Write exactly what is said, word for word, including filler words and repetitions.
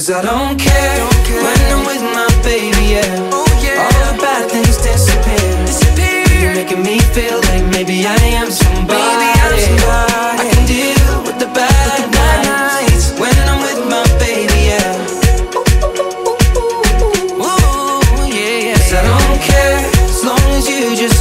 'Cause I don't care, don't care when I'm with my baby, yeah. Oh, yeah. All the bad things disappear, disappear. You're making me feel like maybe I am somebody, maybe I'm somebody. I can deal with the bad, with the bad nights when I'm with my baby, yeah. Ooh, yeah, yeah. 'Cause I don't care as long as you just